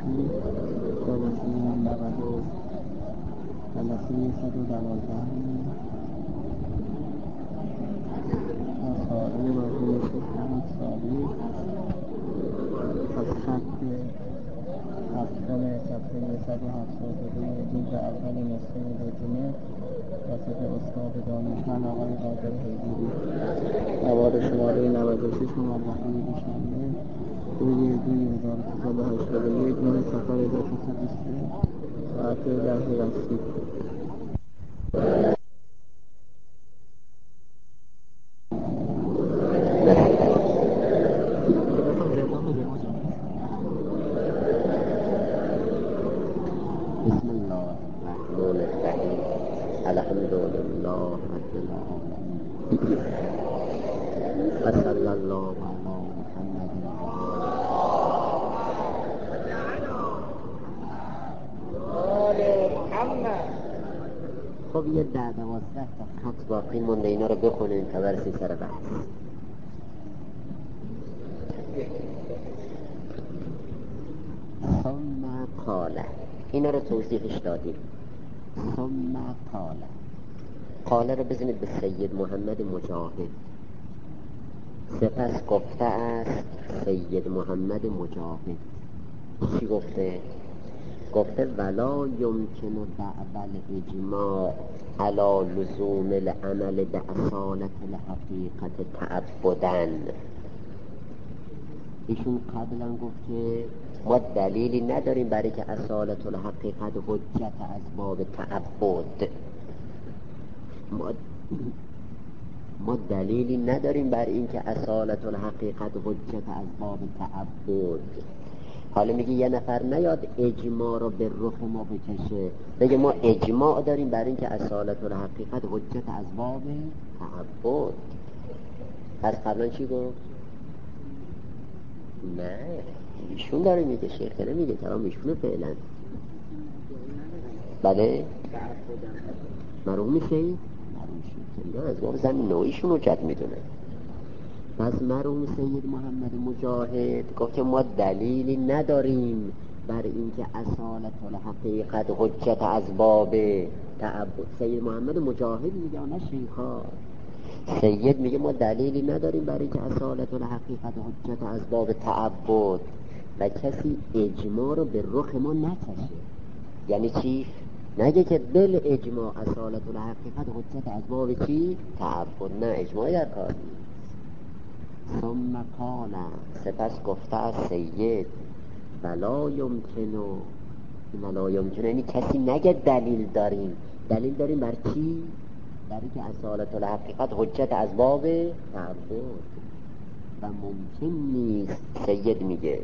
رسید جلسه 112 مسائل مرحوم شیخ محمد صالح از خط هفتم صفحه 172 جلد اول نسخه لجنه وسط استاد دانشمند آقای قادر حیدری، مواد شماره 96 موظفان دوشنبه 2/2/1381 9 سفر 1323 ساعت 10 رسید. بسم الله الرحمن الرحیم الحمد لله رب العالمین و صلی الله علی محمد محمد. خب یه 10-12 تا خط باقی مونده، اینا رو بخونیم تا برسیم سر بحث. ثم قال، اینا رو توضیحش دادیم. ثم قال رو بزنید به سید محمد مجاهد. سپس گفته است سید محمد مجاهد. چی گفته؟ گفته ولا یمکن دعوى الاجماع على لزوم العمل باصالة الحقیقت تعبدا. ایشون قبلا گفت که ما دلیلی نداریم برای که اصالت الحقیقت حجت از باب تعبد. ما دلیلی نداریم برای این که اصالت الحقیقت حجت از باب تعبد. حالا میگه یه نفر نیاد اجماع رو به رخ ما بکشه بگه ما اجماع داریم برای این که اصالت الحقیقت حجت از باب تعبد. پس قبلا چی گفت؟ نه، ایشون داره میگه، شیخ نمیگه، کلام ایشونه فعلا. بله مرحوم میشه از باب زمین نوعیشون رو جد میدونه. پس مرحوم سید محمد مجاهد گفت که ما دلیلی نداریم بر اینکه اصالت الحقیقت حجت از باب تعبد. سید محمد مجاهد میگه نه شیخا، سید میگه ما دلیلی نداریم برای که اصالت الحقیقت حجت از باب تعبد و کسی اجماع رو به رخ ما نکشه. یعنی چی؟ نگه که بل اجماع اصالت الحقیقت حجت از باب چی؟ تعبد. نه، اجماع در کار نیست. ثم قال، سپس گفته از سید ولا یمکنو. ولا یمکنو یعنی کسی نگه دلیل داریم. دلیل داریم بر چی؟ برای که اصالت الحقیقت حجت از باب تعبد و ممکن نیست. سید میگه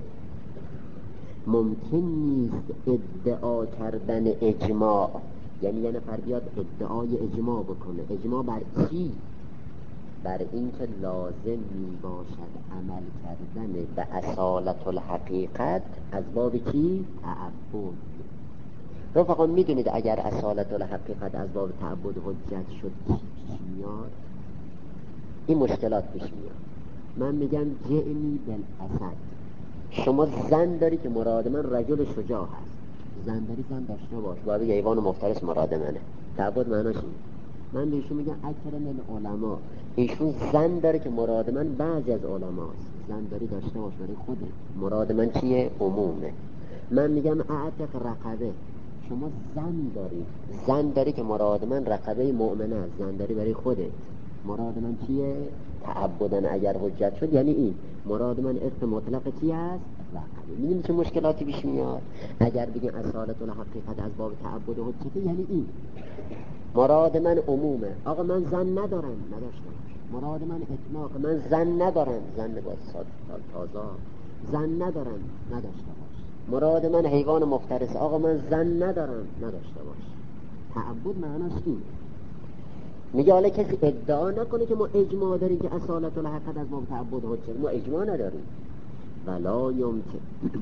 ممکن نیست ادعا کردن اجماع، یعنی یه نفر بیاد ادعای اجماع بکنه. اجماع بر چی؟ بر این که لازم می باشد عمل کردن به اصالت الحقیقت از باب چی؟ تعبد. رفقا میدونید اگر اصالت الحقیقت از باب تعبد حجت شد چی پیش میاد؟ این مشکلات پیش میاد. من میگم جئنی بالاسد. شما زن داری که مراد من رجل شجاع هست. زن داری، زن داشته باش. باید بگه ایوان مفترس مراد منه. تعبد معناش این. من به ایشون میگم اکرم العلماء. ایشون زن داره که مراد من بعضی از علماست. زن داری داشته باش برای خوده. مراد من چیه؟ عمومه. من میگم اعتق رقبه. شما زن داری که مراد من رقبه مؤمنه است. زن داری برای خوده. مراد من چیه؟ تعبدن اگر حجت شد یعنی این. مراد من اسم مطلق چی است؟ رقبه. میدونی چه مشکلاتی پیش میاد؟ اگر بگیم اصالت الحقیقت از باب تعبد حجت یعنی این. مراد من عمومه. آقا من زن ندارم، نداشته باش. مراد من اطلاق. من زن ندارم، زن با سال تازه. زن ندارم، نداشته باش. مراد من حیوان مفترس. آقا من زن ندارم، نداشته باش. تعبد معناش این. میگه حالا کسی ادعا نکنه که ما اجماع داریم که اصالت الحقیقت از باب تعبد حجت. ما اجماع نداریم. ولا یمکن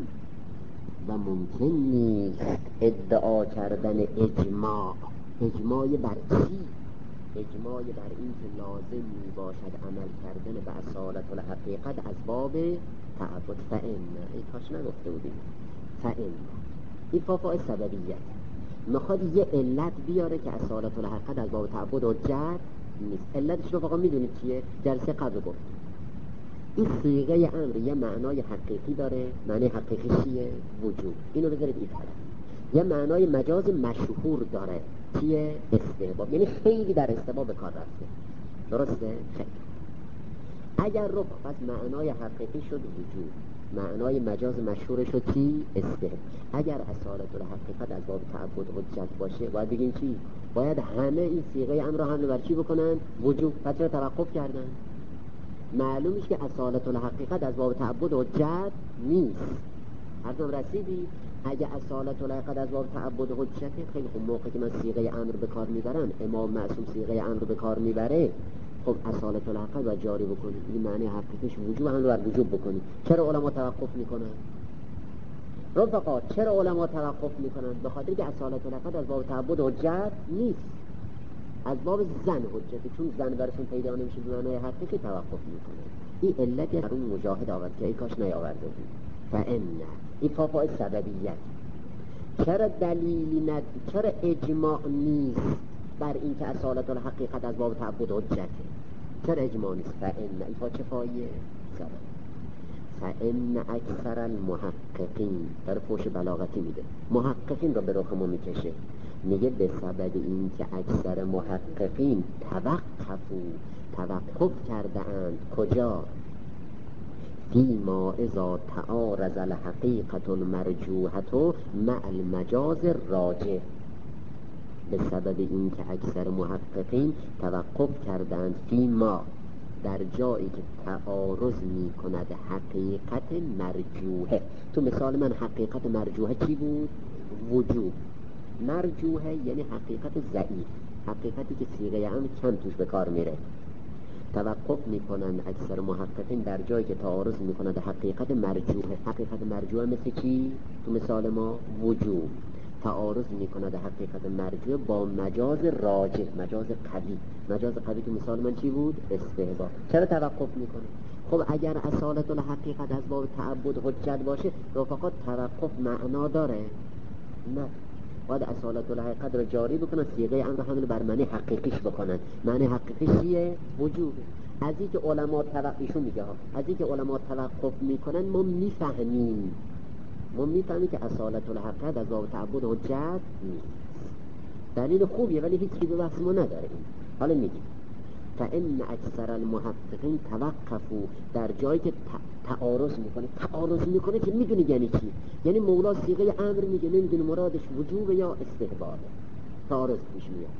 و ممکن نیست ادعا کردن اجماع. اجماع بر چی؟ اجماع بر این که لازم می باشد عمل کردن به اصالت الحقیقت از باب تعبد. فإن ای کاش نگفته بودیم. فإن این فافا سببیت میخواد یه علت بیاره که اصالت الحقیقت از باب تعبد حجت نیست. علتش رو فقط میدونید چیه؟ جلسه قبل گفت این صیغه امر یه معنای حقیقی داره. معنی حقیقی چیه؟ وجود. اینو بذارید این طرف. یه معنای مجاز مشهور داره. چیه؟ استحباب. یعنی خیلی در استحباب به کار رفته. درسته؟ خیلی. اگر رو پس معنای حقیقی شد وجود، معنای مجاز مشهور شد چی؟ استحباب. اگر اصالت الحقیقت از باب تعبد حجت باشه باید بگیم چی؟ باید همه این صیغه امر رو حمل بر چی بکنن؟ وجود. پس چرا توقف کردن؟ معلومش که اصالت الحقیقت از باب تعبد حجت نیست. هرتون رسیدی؟ اگه اصالت الحقیقت از باب تعبد حجته، خیلی خوب، موقعی که من صیغه امر به کار میبرم، امام معصوم صیغه امر به کار میبره، خب اصالت الحقیقت باید جاری بکنید. این معنی حقیقیش وجود هم رو بر وجود بکنید. چرا علما توقف میکنن؟ رفقا چرا علما توقف میکنن؟ به خاطر که اصالت الحقیقت از باب تعبد حجت نیست، از باب زن حجته. چون زن برشون پیدا نمیشه به معنای حقیقی توقف میکنه. این علت در اون مجاهد آورد که ای کاش نیاورده بود. فإن این فافای سببیت. چرا دلیلی چرا اجماع نیست بر این که اصالت الحقیقت از باب تعبد حجته؟ چرا اجماع نیست؟ فإن این فا چه فایه؟ سبب. فإن اکثر المحققین در فوش بلاغتی میده، محققین رو به رخ ما میکشه، میگه به سبب این که اکثر محققین توقف کرده اند کجا؟ فیما اذا تعارض الحقیقت المرجوحة مع المجاز الراجح. به سبب این که اکثر محققین توقف کردند فیما، در جایی که تعارض می کند حقیقت مرجوحه. تو مثال من حقیقت مرجوحه چی بود؟ وجود. مرجوحه یعنی حقیقت ضعیف، حقیقتی که صیغه امر کم توش به کار میره. توقف میکنن اکثر محققین در جایی که تعارض میکند حقیقت مرجوحه. حقیقت مرجوحه مثل چی؟ تو مثال ما وجود. تعارض میکند حقیقت مرجوحه با مجاز راجح، مجاز قوی. مجاز قوی تو مثال من چی بود؟ استحباب. چرا توقف میکنه؟ خب اگر اصالت الحقیقت از باب تعبد حجت باشه، رفقا توقف معنا داره؟ نه، باید اصالت الحقیقت رو جاری بکنن، صیغه امر حمل بر معنی حقیقیش بکنن. معنی حقیقیش چیه؟ وجود. از این که علما توقفشون میگه ها، از این که علما توقف میکنن ما میفهمیم که اصالت الحقیقت از باب تعبد حجت نیست. دلیل خوبیه ولی هیچی به بحث ما نداره. حالا میگیم فإن اکثر المحققین توقفوا، در جایی که تعارض میکنه که میدونی یعنی چی؟ یعنی مولا صیغه امر میگه نمیدونه مرادش وجوب یا استحبابه، تعارض پیش میاد.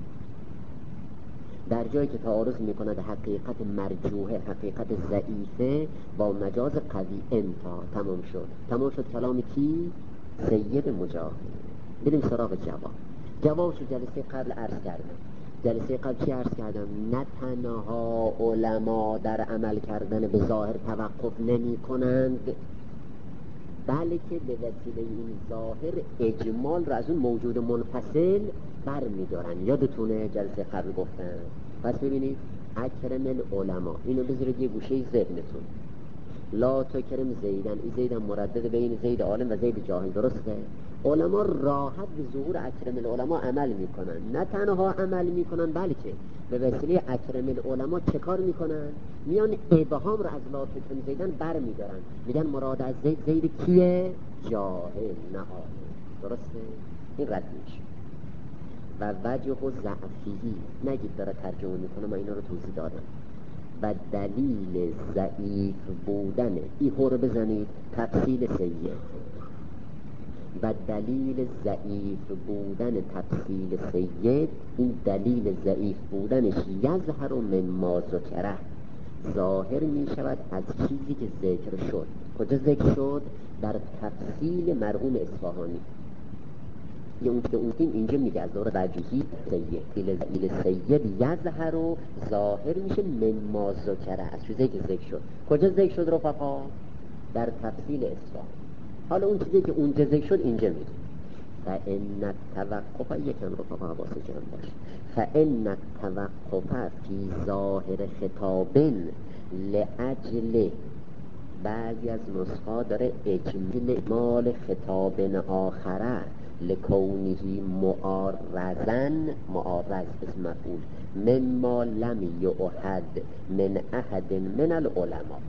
در جایی که تعارض میکند حقیقت مرجوحه، حقیقت ضعیفه با مجاز قوی، انتها تمام شد کلام کی؟ سید مجاهد. بریم سراغ جوابشو جلسه قبل عرض کردم. جلسه قبل چی عرض کردم؟ نه تنها علما در عمل کردن به ظاهر توقف نمی کنند، بلکه به وسیله این ظاهر اجمال را از اون موجود منفصل بر می دارن. یادتونه جلسه قبل گفتن؟ پس ببینید اکرم العلماء، اینو بذارید یه گوشه ذهنتون. لا تکرم زیدن، این زیدن مردد بین زید عالم و زید جاهل. درسته؟ علما راحت به ظهور اکرم العلماء عمل میکنن. نه تنها عمل میکنن بلکه به وسیله اکرم العلماء چه کار میکنن؟ میان ابهام را از لا تکرم زیدن بر میدارن، میگن مراد از زید کیه؟ جاهل نه عالم. درسته؟ این رد میشه. و وجه و ضعفی نگید داره ترجمه میکنه، من اینا رو توضیح دادم. و دلیل ضعیف بودن، این هو رو بزنید تفصیل سید. و دلیل ضعیف بودن تفصیل سید، این دلیل ضعیف بودنش یظهر من ما ذکره، ظاهر می شود از چیزی که ذکر شد. کجا ذکر شد؟ در تفصیل مرحوم اصفهانی. یه اون اینجا میگه از دور رجحی سید، دلیل سید یظهر و ظاهر میشه من ما ذکره، از چیزی که ذکر شد. کجا ذکر شد رفقا؟ در تفصیل اصفهانی. حالا اون چیزی که اونجا ذکر شد اینجا میگه فإن التوقف، یکم رفقا حواس جمع باش، فإن التوقف فی ظاهر خطاب لأجل بعضی از نسخا داره اجمال خطاب آخره لکونهی معارض اسم مفعول مما لم یعهد من احد من العلماء.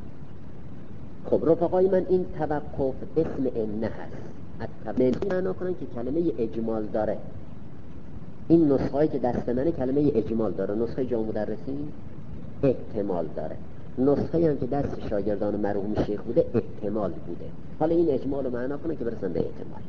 خب رفقای من این توقف اسم انه هست. التوقف معنا کنن که کلمه اجمال داره. این نسخه‌ای که دست منه کلمه اجمال داره. نسخه جامع مدرسین احتمال داره. نسخه هم که دست شاگردان مرحوم شیخ بوده احتمال بوده. حالا این اجمال رو معنا کنن که برسن به احتمال.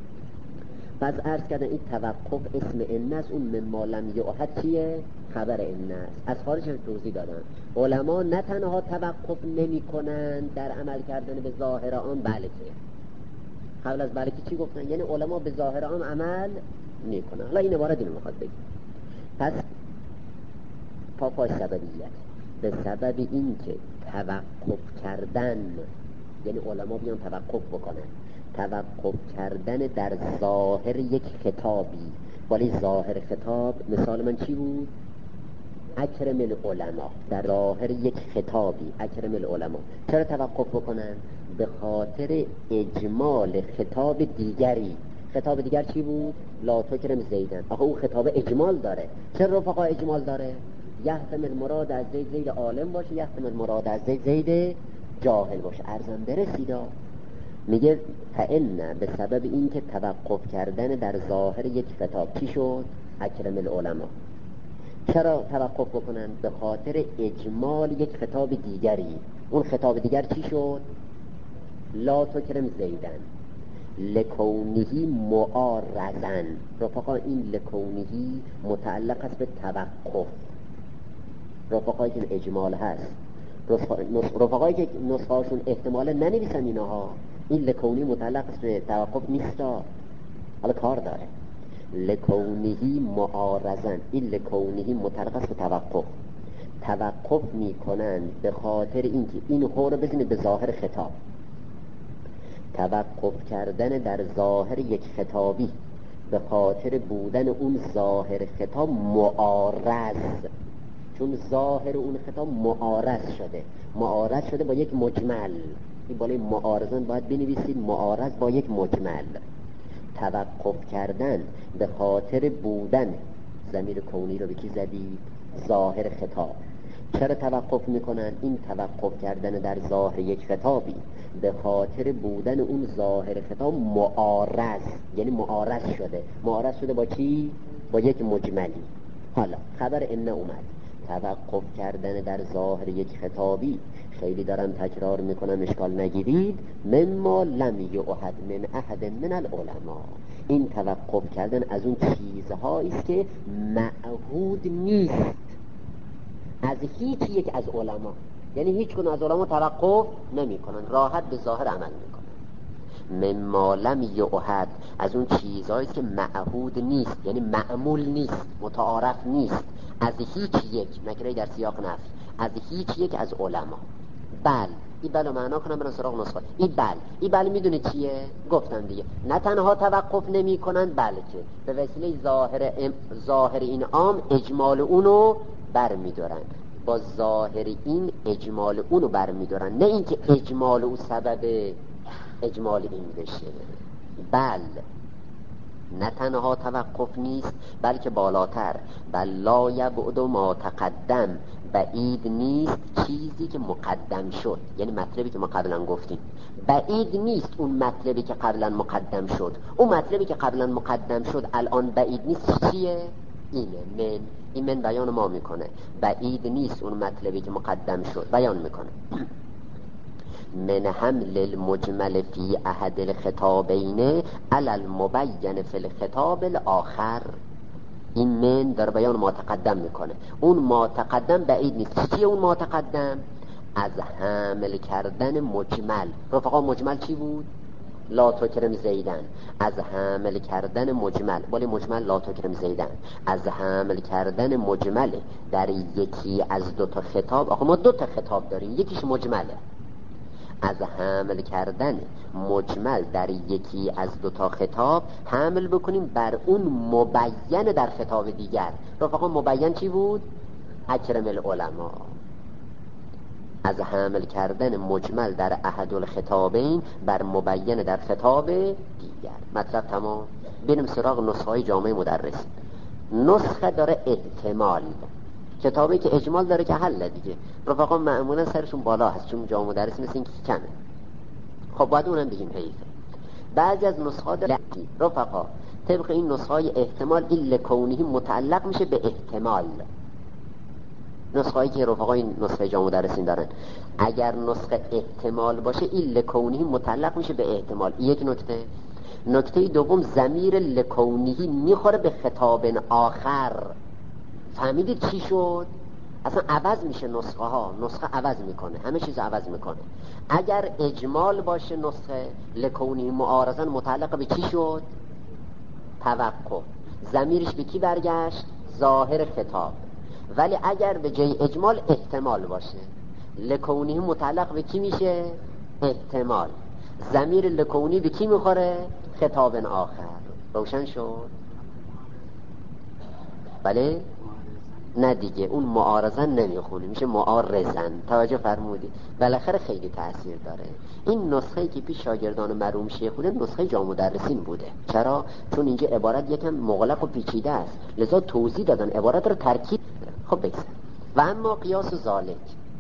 بعد عرض کردن این توقف اسم انه است. اون مما لم یعهد چیه؟ خبر انه است. از خارج هم توضیح دادن علما نه تنها توقف نمی کنن در عمل کردن به ظاهر آن، بلکه قبل از بلکه چی گفتن؟ یعنی علما به ظاهر آن عمل نمی کنن. حالا این عبارت اینو میخواد بگه. پس پاپای سببیت به سبب این که توقف کردن، یعنی علما بیان توقف بکنن، توقف کردن در ظاهر یک خطابی، ولی ظاهر خطاب مثال من چی بود؟ اکرم العلماء. در ظاهر یک خطابی اکرم العلماء چرا توقف بکنن؟ به خاطر اجمال خطاب دیگری. خطاب دیگر چی بود؟ لا تکرم زیدن. آخه اون خطاب اجمال داره. چرا رفقا اجمال داره؟ یحتمل مراد از زید عالم باشه، یحتمل مراد از زید جاهل باشه. ارزم برسیدا میگه فإن به سبب این که توقف کردن در ظاهر یک خطاب چی شد؟ اکرم العلماء. چرا توقف بکنن؟ به خاطر اجمال یک خطاب دیگری. اون خطاب دیگر چی شد؟ لا تکرم زیدن لکونهی معارضن. رفقا این لکونهی متعلق است به توقف. رفقایی که اجمال هست، رفقایی که نسخهاشون احتمال ننویسن اینها، این لکونی متعلق است به توقف نیستا، حالا کار داره. لکونهی معارضن، این لکونهی متعلق است به توقف. توقف میکنن به خاطر اینکه این رو بزنید به ظاهر خطاب. توقف کردن در ظاهر یک خطابی به خاطر بودن اون ظاهر خطاب معارض، چون ظاهر اون خطاب معارض شده با یک مجمل. این بالای معارضان باید بنویسید معارض با یک مجمل. توقف کردن به خاطر بودن، ضمیر کونی رو به کی زدید؟ ظاهر خطاب. چرا توقف میکنن؟ این توقف کردن در ظاهر یک خطابی به خاطر بودن اون ظاهر خطاب معارض، یعنی معارض شده با چی؟ با یک مجملی. حالا خبر ان اومد. توقف کردن در ظاهر یک خطابی، خیلی دارم تکرار میکنم اشکال نگیرید، مما لم یعهد من احد من العلماء. این توقف کردن از اون چیزهایی است که معهود نیست از هیچ یک از علما. یعنی هیچ کدوم از علما توقف نمی کنن، راحت به ظاهر عمل میکنن. مما لم یعهد، از اون چیزهایی که معهود نیست، یعنی معمول نیست، متعارف نیست از هیچ یک، نکره در سیاق نفی، از هیچ یک از علما. بل، این بل معنا کنم برن سراغ نسخه. این بل میدونه چیه؟ گفتم دیگه، نه تنها توقف نمی کنن بلکه به وسیله ظاهر این عام اجمال اونو بر میدارن. با ظاهر این اجمال اونو بر میدارن، نه اینکه اجمال او سبب اجمال این بشه. بل نه تنها توقف نیست بلکه بالاتر، بل لا یبعد ما تقدم، بعید نیست چیزی که مقدم شد، یعنی مطلبی که ما قبلا گفتیم. بعید نیست اون مطلبی که قبلا مقدم شد. اون مطلبی که قبلا مقدم شد الان بعید نیست. چیه؟ اینه. این من بیان ما میکنه. بعید نیست اون مطلبی که مقدم شد، بیان میکنه. من حمل المجمل فی احد الخطابین علی المبین فی الخطاب الاخر. این من در بیان ما تقدم میکنه. اون ما تقدم بعید نیست. چیه اون ما تقدم؟ از حمل کردن مجمل. رفقا مجمل چی بود؟ لا تکرم زیدن. از حمل کردن مجمل، ولی مجمل لا تکرم زیدن، از حمل کردن مجمل در یکی از دو تا خطاب. آخه ما دو تا خطاب داریم، یکیش مجمله. از حمل کردن مجمل در یکی از دو تا خطاب حمل بکنیم بر اون مبین در خطاب دیگر. رفقا مبین چی بود؟ اکرم العلماء. از حمل کردن مجمل در احد الخطابین بر مبین در خطاب دیگر. مطلب تمام. بریم سراغ نسخه های جامعه مدرس. نسخه داره احتمال، کتابی که اجمال داره که حل دیگه. رفقا معمولا سرشون بالا هست چون جامعه مدرس مثل این که کمه. خب باید اونم بگیم حیفه. بعضی از نسخه داره رفقا طبق این نسخه های احتمال این لکونهی متعلق میشه به احتمال. نسخه هایی که رفقا این نسخه جامعه مدرسین دارن اگر نسخه احتمال باشه این لکونهی متعلق میشه به احتمال. یک نکته. نکته دوم ضمیر لکونهی میخوره به خطاب آخر. فهمیدید چی شد؟ اصلا عوض میشه نسخه ها، نسخه عوض میکنه، همه چیز عوض میکنه. اگر اجمال باشه نسخه لکونهی معارضاً متعلق به چی شد؟ توقع. ضمیرش به کی برگشت؟ ظاهر خطاب. ولی اگر به جای اجمال احتمال باشه لکونهی متعلق به کی میشه؟ احتمال. ضمیر لکونهی به کی میخوره؟ خطاب آخر. روشن شد؟ بله؟ نه دیگه اون معارضن نمیخونه، میشه معارضن. توجه فرمودی؟ بالاخره خیلی تأثیر داره. این نسخه‌ای که پیش شاگردان مرحوم شیخ بوده نسخه جامعه مدرسین بوده. چرا؟ چون اینجا عبارت یکم مغلق و پیچیده است، لذا توضیح دادن عبارت رو ترکیب. خب بگذار. و اما قیاس و ذالک،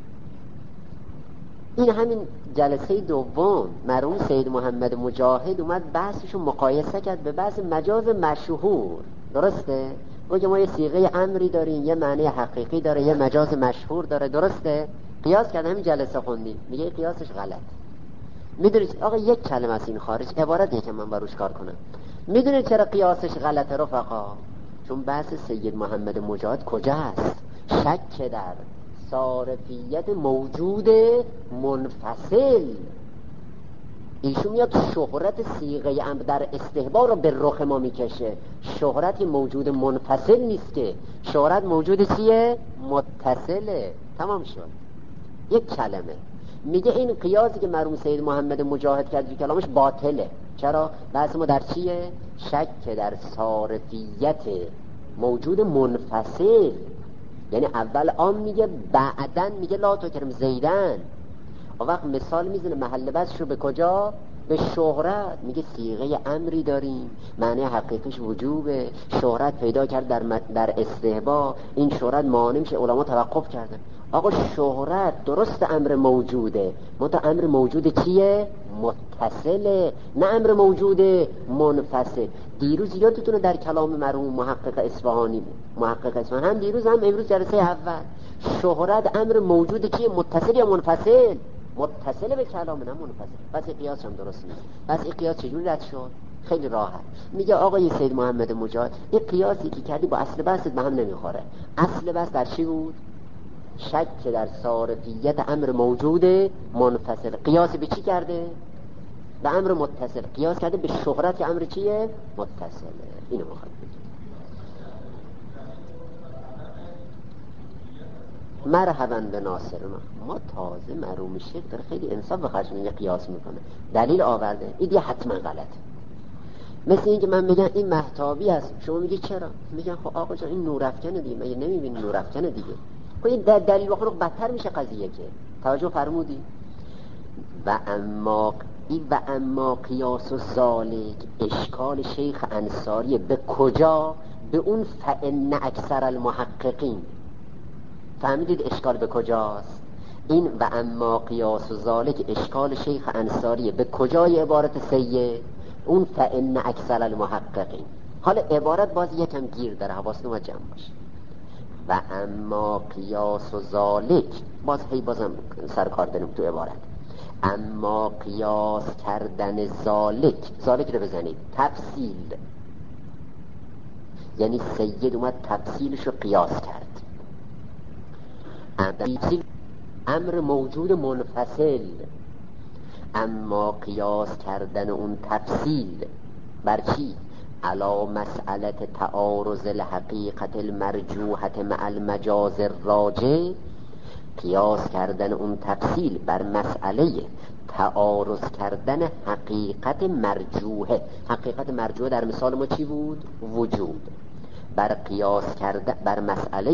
این همین جلسه دوم مرحوم سید محمد مجاهد اومد بحثشو مقایسه کرد به بحث مجاز مشهور. درسته؟ بگه ما یه صیغه امری داریم، یه معنی حقیقی داره، یه مجاز مشهور داره. درسته؟ قیاس کرد، همین جلسه خوندیم. میگه قیاسش غلط. میدونید آقا یک کلمه از این خارج، عبارت یکم من باروش کار کنم. میدونید چرا قیاسش غلطه رفقا؟ چون بحث سید محمد مجاهد کجاست؟ شک در صارفیت موجود منفصل. ایشون میاد شهرت صیغه امر در استحباب رو به رخ ما میکشه. شهرت موجود منفصل نیست که، شهرت موجود چیه؟ متصله. تمام شد. یک کلمه. میگه این قیاسی که مرحوم سید محمد مجاهد کرد که کلامش باطله. چرا؟ بحث ما در چیه؟ شک در صارفیت موجود منفصل. یعنی اول آن میگه بعدن میگه لا تکرم زیدن. و وقت مثال میزنه محل بحث رو به کجا؟ به شهرت. میگه صیغه امری داریم، معنی حقیقیش وجوبه، شهرت پیدا کرد در استحباب، این شهرت مانع میشه، علما توقف کردن. آقا شهرت درست امر موجوده، منتها امر موجود چیه؟ متصله، نه امر موجود منفصل. دیروز یادتونه در کلام مرحوم محقق اصفهانی هم دیروز هم امروز جلسه اول، شهرت امر موجود چیه؟ متصل یا منفصل؟ متصل به کلام، نه منفصل. پس قیاس هم درست نیست. پس این قیاس چجوری رد شد؟ خیلی راحت. میگه آقای سید محمد مجاهد این قیاسی که کردی با اصل بحثت به هم نمیخوره. اصل بحث در چی بود؟ شک در صارفیت امر موجود منفصل. قیاس به چی کرده؟ به امر متصل. قیاس کرده به شهرت امر چیه؟ متصله. اینو میخواد مرحبا به ناصر ما تازه مرحوم شیخ داره خیلی انصاف به خرج میگه قیاس میکنه، دلیل آورده، این دیگه حتما غلطه. مثل این که من میگم این مهتابی است، شما میگی چرا؟ میگن خب آقا جان این نورافکنه دیگه، مگه نمیبینی نورافکنه دیگه؟ خب این دلیل بخونه بدتر میشه قضیه. که توجه فرمودی؟ و اما قیاس و ذالک، اشکال شیخ انصاری به کجا؟ به اون فإن اکثر المحققین. فهمیدید اشکال به کجاست؟ این و اما قیاس و ذالک اشکال شیخ انصاری به کجای عبارت سید؟ اون فإن اکثر المحققین. حالا عبارت باز یکم گیر داره، حواستون باید جمع باشه. و اما قیاس و ذالک، بازم سرکار داریم تو عبارت. اما قیاس کردن ذالک رو بزنید تفصیل، یعنی سید اومد تفصیلش رو قیاس کرد. امر موجود منفصل، اما قیاس کردن اون تفصیل بر چی؟ علا مسئلت تعارض الحقیقت المرجوحت مع المجاز الراجع. قیاس کردن اون تفصیل بر مسئله تعارض کردن حقیقت مرجوحه. حقیقت مرجوحه در مثال ما چی بود؟ وجود. بر قیاس کردن بر مسئله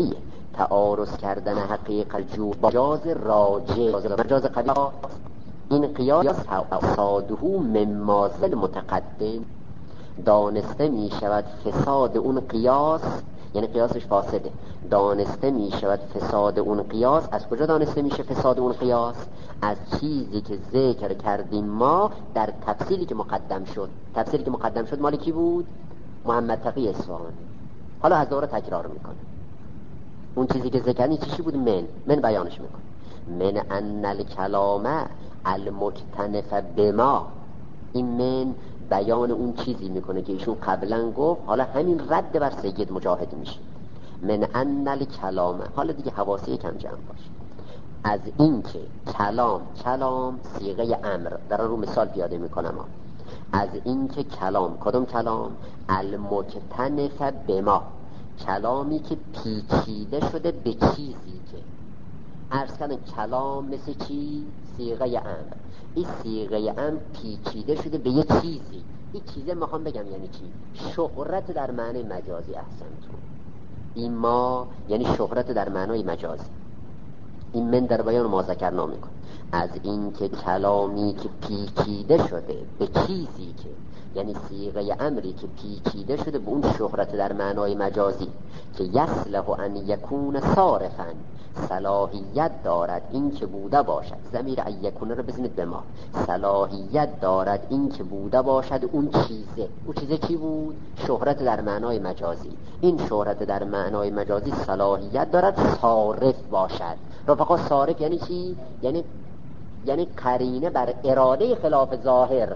تعارض کردن حقیقت جو مجاز راجع مجاز قوی. این قیاس فساده ممازل متقدم، دانسته می شود فساد اون قیاس، یعنی قیاسش فاسده، دانسته می شود فساد اون قیاس. از کجا دانسته میشه فساد اون قیاس؟ از چیزی که ذکر کردیم ما در تفصیلی که مقدم شد. تفصیلی که مقدم شد مال کی بود؟ محمد تقی اصفهانی. حالا از دوره تکرار میکنه. اون چیزی که ذکر کردیم چی بود؟ من بیانش میکنه. من ان الکلام المکتنف بما. این من بیان اون چیزی میکنه که ایشون قبلا گفت، حالا همین رد بر سید مجاهد میشه. من ان الکلام، حالا دیگه حواسی کم جمع باشه، از این که کلام صیغه امر، در رو مثال پیاده میکنم. از این که کلام، کدوم کلام؟ المکتنف بما، کلامی که پیچیده شده به چیزی که عرض کردن. کلام مثل چی؟ صیغه امر. این صیغه امر پیچیده شده به یه چیزی. این چیزه میخوام بگم یعنی چی؟ شهرت در معنی مجازی. احسنتون. این ما یعنی شهرت در معنی مجازی. این من در بیان ما ذکرنا میکن. از این که کلامی که پیچیده شده به چیزی که، یعنی صیغه امری که پیچیده شده به اون شهرت در معنای مجازی، که یصلح ان یکون صارفا، صلاحیت دارد این که بوده باشد. ضمیر یکونه رو بزنید به ما. صلاحیت دارد این که بوده باشد اون چیزه. اون چیزه چی بود؟ شهرت در معنای مجازی. این شهرت در معنای مجازی صلاحیت دارد صارف باشد. رفقا صارف یعنی چی؟ یعنی قرینه بر اراده خلاف ظاهر.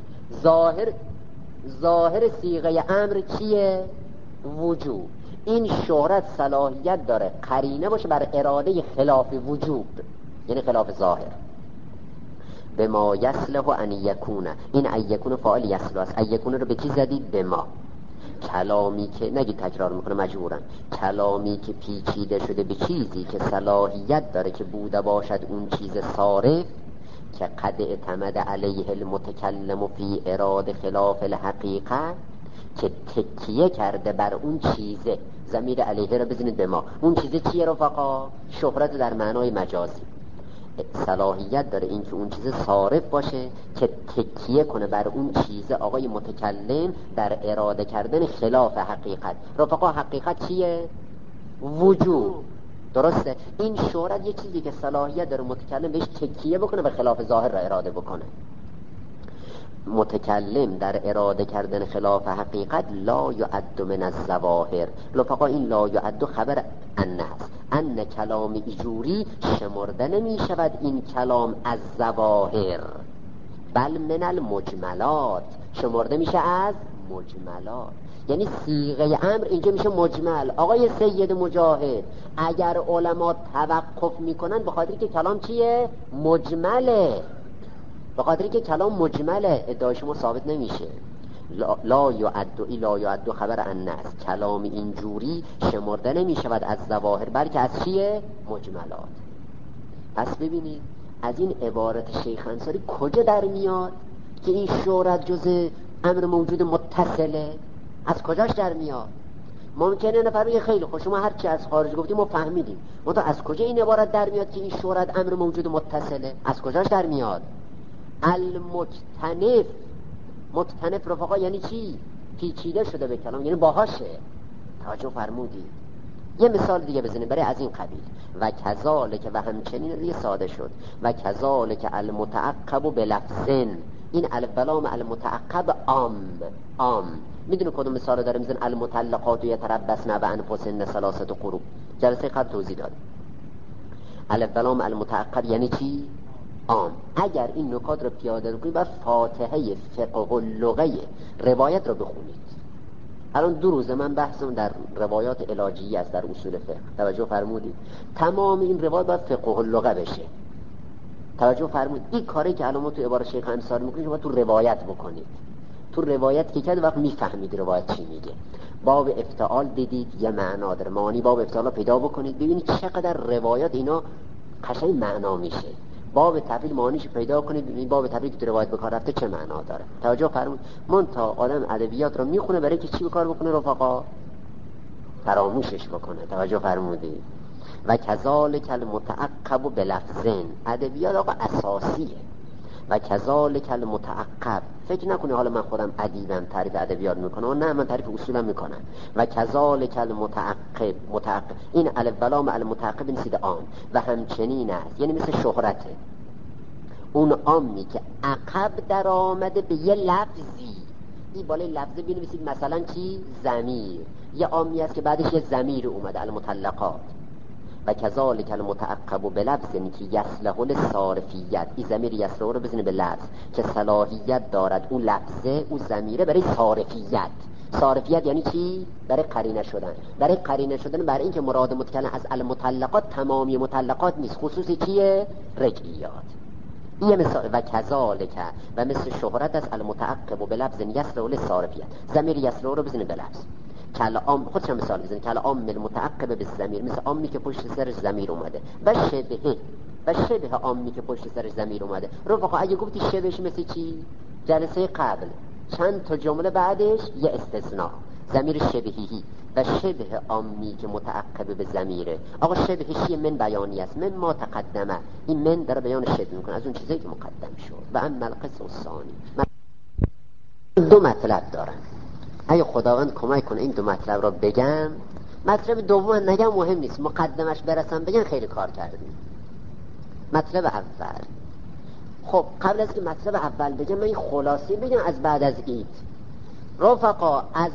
ظاهر صیغه امر چیه؟ وجوب. این شهرت صلاحیت داره قرینه باشه بر اراده خلاف وجوب، یعنی خلاف ظاهر. به ما یصلح ان یکونه. این ان یکونه فاعل یصلح است. ان یکونه رو به چی زدید؟ به ما. کلامی که نگید تکرار میکنه مجبورن. کلامی که پیچیده شده به چیزی که صلاحیت داره که بوده باشد اون چیز صارف، که قد اعتمد علیه المتکلم فی اراده خلاف الحقیقه، که تکیه کرده بر اون چیزه. ضمیر علیه رو بزنید به ما. اون چیزه چیه رفقا؟ شهرت در معنای مجازی. صلاحیت داره این که اون چیز صارف باشه که تکیه کنه بر اون چیز آقای متکلم در اراده کردن خلاف حقیقت. رفقا حقیقت چیه؟ وجود. درسته؟ این شهرت یه چیزی که صلاحیت داره متکلم بهش تکیه بکنه و خلاف ظاهر را اراده بکنه. متکلم در اراده کردن خلاف حقیقت لا یعد من الظواهر. رفقا این لا یعد خبر ان هست. ان کلام ایجوری شمرده نمی شود این کلام از ظواهر، بل من المجملات، شمرده میشه از مجملات. یعنی صیغه امر اینجا میشه مجمل. آقای سید مجاهد، اگر علما توقف میکنن به خاطر که کلام چیه؟ مجمله. به خاطر که کلام مجمله ادعای شما ثابت نمیشه. لا یعد خبر ان است. کلام اینجوری شمرده نمیشود از ظواهر، بلکه از چیه؟ مجملات. پس ببینید از این عبارت شیخ انصاری کجا در میاد که این شهرت جز امر موجود متصله؟ از کجاش در میاد؟ ممکنه نفر خیلی خوش شما هرچی از خارج گفتیم ما فهمیدیم، منتها از کجا این عبارت در میاد که این شهرت امر موجود متصله؟ از کجاش در میاد؟ المکتنف. مکتنف رفقا یعنی چی؟ پیچیده شده به کلام، یعنی باهاشه. توجه فرمودید. یه مثال دیگه بزنیم برای از این قبیل. و کذالک، و همچنین دیگه ساده شد. و کذالک المتعقب بلفظن. این الف بلام المتعقب عام. میدونی کدوم مثال داره میزن؟ المطلقات یتربصن بانفسهن ثلاثه قروء. جلسه قبل توضیح دادم. الف بلام المتعقب یعنی چی؟ عام. اگر این نکات رو پیاده کنید باید فاتحه فقه اللغه روایت رو بخونید. الان 2 روز من بحثم در روایات علاجیه است در اصول فقه. توجه فرمودید؟ تمام این روایات باید فقه اللغه بشه. توجه فرمودید؟ این کاری که الان ما تو عبارت شیخ انصاری میکنید شما تو روایت بکنید. تو روایت که کرد وقت میفهمید روایت چی میگه. باب افتعال دیدید یه معنا داره، معانی باب افتعال پیدا بکنید ببینید چقدر روایات اینا قشنگ معنا میشه. باب تفعیل معانیش پیدا کنید ببینید باب تفعیل که تو روایت به کار رفته چه معنا داره. توجه فرمود؟ من تا آدم ادبیات رو میخونه برای که چی به کار بکنه رفقا؟ فراموشش بکنه. توجه فرمودید؟ و کذالک المتعقب بلفظن. ادبیات آقا اساسیه. و کذالک المتعقب، فکر نکنی حالا من خودم ادیبم تعریف ادبیات میکنم، نه، من تعریف اصولم میکنم. و کذالک المتعقب، متعقب این الف بلا مع المتعقب نسید آن و همچنین است، یعنی مثل شهرته. اون آمی که عقب در آمده به یه لفظی، این بالای لفظه بنویسید مثلا چی؟ ضمیر. یه آمی است که بعدش یه ضمیر اومده، المطلقات. و کذالک المتعقب بلفظ، یعنی که یصلح للصارفیت، این ضمیر یصلح رو بزنه به لفظ که صلاحیت دارد اون لفظه، اون ضمیره برای صارفیت. صارفیت یعنی چی؟ برای قرینه شدن. برای قرینه شدن، برای اینکه مراد متکلم از المطلقات تمامی مطلقات نیست، خصوصی چیه؟ رجعیات. این مثال. و کذالک و مثل شهرت از المتعقب بلفظ یصلح للصارفیت، ضمیر یصلح رو بزنه به لفظ. کلام خودش هم مثال بزنید، کلام المتعقب بالضمیر، مثل آمی که پشت سرش ضمیر اومده. و شبه آمی که پشت سرش ضمیر اومده. رفقا اگه گفتی شبهش مثل چی؟ جلسه قبل چند تا جمله بعدش یه استثناء، ضمیر شبهی. و شبه آمی که متعقب به ضمیره. آقا شبهش یه من بیانی است، من ما تقدمه، این من در بیان شبه میکنه از اون چیزایی که مقدم شد. و اما القسم الثانی، دو مطلب دارن. اگه خداوند کمک کنه این دو مطلب رو بگم، مطلب دوم نگم مهم نیست، مقدمش برسم بگم خیلی کار کردیم. مطلب اول، خب قبل از که مطلب اول بگم من این خلاصی بگم از بعد از عید. رفقا از